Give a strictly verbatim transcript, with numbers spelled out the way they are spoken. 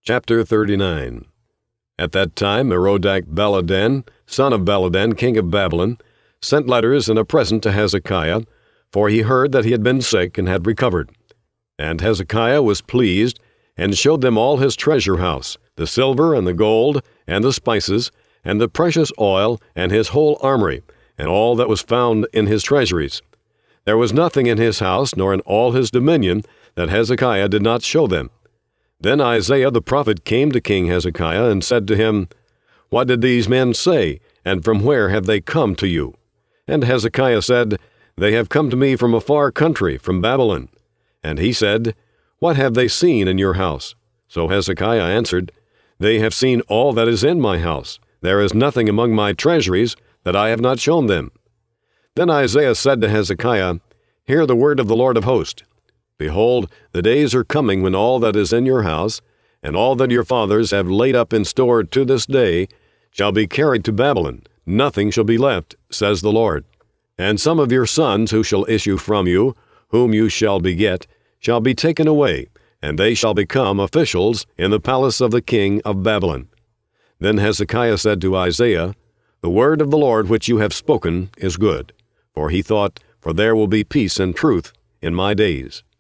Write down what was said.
Chapter thirty-nine. At that time Merodach-Baladan, son of Baladan, king of Babylon, sent letters and a present to Hezekiah, for he heard that he had been sick and had recovered. And Hezekiah was pleased, and showed them all his treasure house, the silver and the gold, and the spices, and the precious oil, and his whole armory, and all that was found in his treasuries. There was nothing in his house, nor in all his dominion, that Hezekiah did not show them. Then Isaiah the prophet came to King Hezekiah and said to him, What did these men say, and from where have they come to you? And Hezekiah said, They have come to me from a far country, from Babylon. And he said, What have they seen in your house? So Hezekiah answered, They have seen all that is in my house. There is nothing among my treasuries that I have not shown them. Then Isaiah said to Hezekiah, Hear the word of the Lord of hosts. Behold, the days are coming when all that is in your house, and all that your fathers have laid up in store to this day, shall be carried to Babylon. Nothing shall be left, says the Lord. And some of your sons who shall issue from you, whom you shall beget, shall be taken away, and they shall become officials in the palace of the king of Babylon. Then Hezekiah said to Isaiah, The word of the Lord which you have spoken is good. For he thought, For there will be peace and truth in my days.